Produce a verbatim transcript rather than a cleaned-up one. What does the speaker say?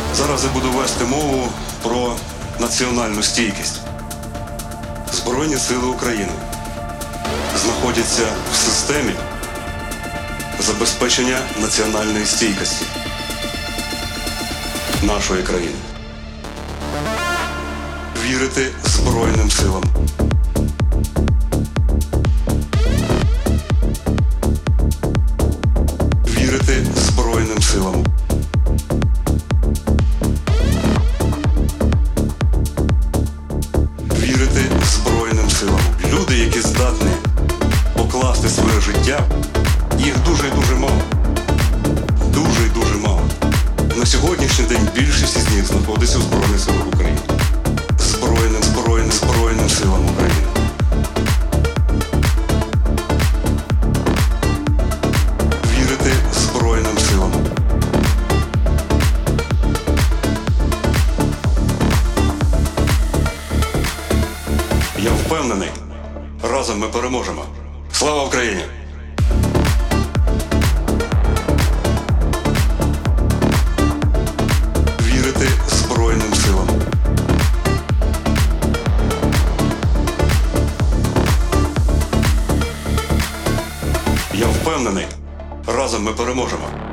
Зараз я буду вести мову про національну стійкість. Збройні сили України знаходяться в системі забезпечення національної стійкості нашої країни. Вірити Збройним силам. Вірити Збройним силам. Вірити Збройним силам. Люди, які здатні покласти своє життя, їх дуже і дуже мало. Дуже і дуже мало. На сьогоднішній день більшість із них знаходиться у Збройних силах України. Збройним, збройним, Збройним силам України. Вірити Збройним силам. Я впевнений, разом ми переможемо. Слава Україні! Вірити Збройним силам. Я впевнений, разом ми переможемо.